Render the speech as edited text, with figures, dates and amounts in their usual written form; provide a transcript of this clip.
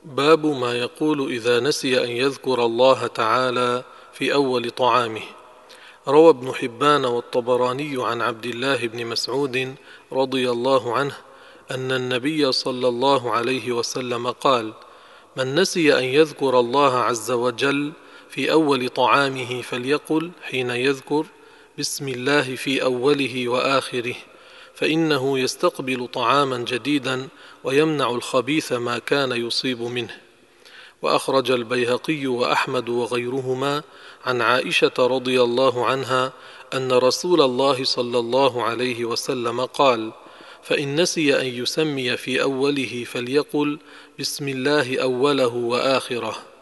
باب ما يقول إذا نسي أن يذكر الله تعالى في أول طعامه. روى ابن حبان والطبراني عن عبد الله بن مسعود رضي الله عنه أن النبي صلى الله عليه وسلم قال: من نسي أن يذكر الله عز وجل في أول طعامه فليقل حين يذكر: بسم الله في أوله وآخره، فإنه يستقبل طعاما جديدا ويمنع الخبيث ما كان يصيب منه. وأخرج البيهقي وأحمد وغيرهما عن عائشة رضي الله عنها أن رسول الله صلى الله عليه وسلم قال: فإن نسي أن يسمي في أوله فليقل: بسم الله أوله وآخره.